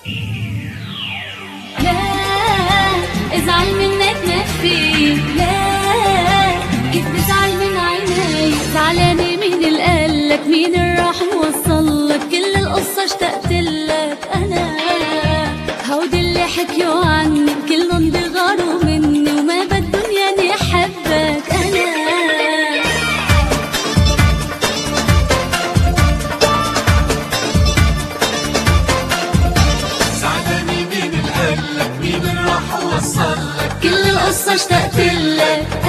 لا ازعل منك ما في، لا كيف بزعل من عيني، زعلانة مين اللي قالك، مين اللي راح موصلك، كل القصة اشتقتلك أنا. هودي اللي حكيوا عني كلهم بيغاروا مني، وما بدهم ياني أحبك أنا. زعلانة مين اللي قالك، مين اللي راح وصلك، كل القصة اشتقتلك